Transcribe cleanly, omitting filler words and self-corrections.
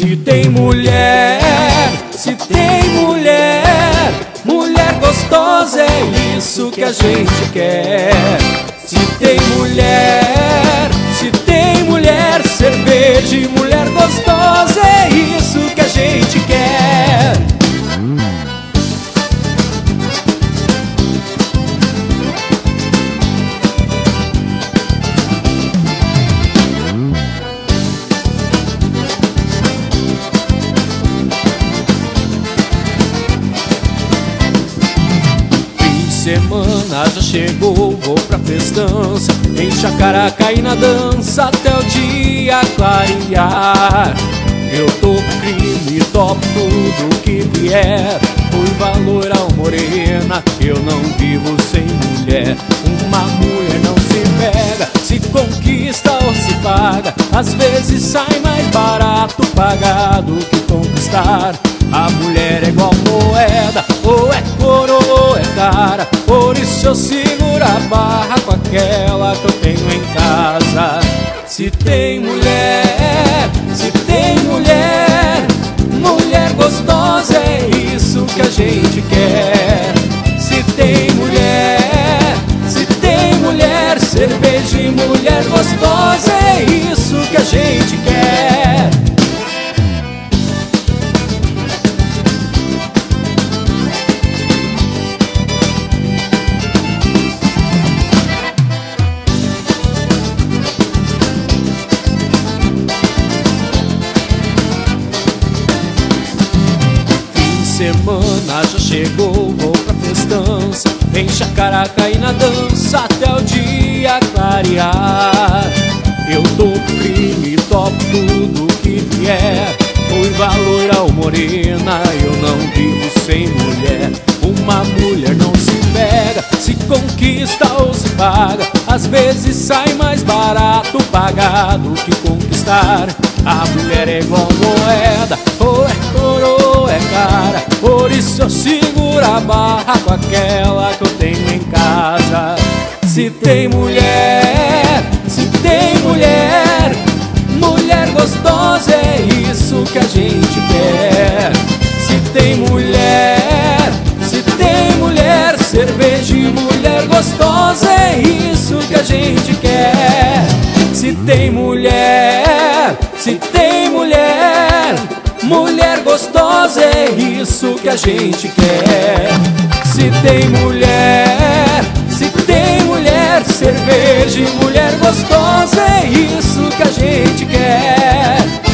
Se tem mulher, mulher gostosa, é isso que a gente quer. Se tem mulher, cerveja e mulher gostosa, é isso que a gente quer. Semana já chegou, vou pra festança, em Chacaracaí na dança até o dia clarear. Eu tô pro crime, topo tudo que vier, por valor ao morena, eu não vivo sem mulher. Uma mulher não se pega, se conquista ou se paga, às vezes sai mais barato pagar do que conquistar. A mulher é igual moeda, ou é coro ou é cara, por isso eu seguro a barra com aquela que eu tenho em casa. Se tem mulher, mulher gostosa, é isso que a gente quer. Se tem mulher, cerveja e mulher gostosa, é isso que a gente quer. Semana já chegou, vou pra festança, em Chacaracaí na dança até o dia clarear. Eu tô pro crime, topo tudo que vier, por valor ao morena, eu não vivo sem mulher. Uma mulher não se pega, se conquista ou se paga, às vezes sai mais barato pagar do que conquistar. A mulher é igual moeda, ou é coro ou é cara, por isso eu seguro a barra com aquela que eu tenho em casa. Se tem mulher, mulher gostosa, é isso que a gente quer. Se tem mulher, cerveja e mulher gostosa, é isso que a gente quer. Se tem mulher, mulher gostosa, é isso que a gente quer. Se tem mulher, cerveja e mulher gostosa, é isso que a gente quer.